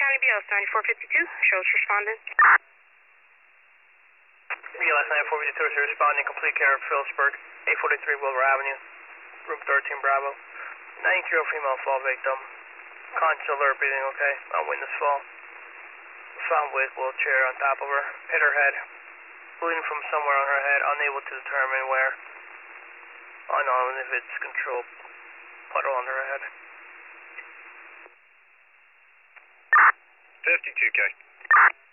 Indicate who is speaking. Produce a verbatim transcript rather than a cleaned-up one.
Speaker 1: County B L S ninety-four fifty-two, shows responding.
Speaker 2: B L S ninety-four fifty-two is responding, complete care of Phillipsburg, eight forty-three Wilbur Avenue, room thirteen Bravo. ninety-year-old female fall victim. Conscious alert, breathing okay, on witness fall. Found with wheelchair on top of her, hit her head. Bleeding from somewhere on her head, unable to determine where. Unknown if it's controlled puddle on her head.
Speaker 3: fifty-two K.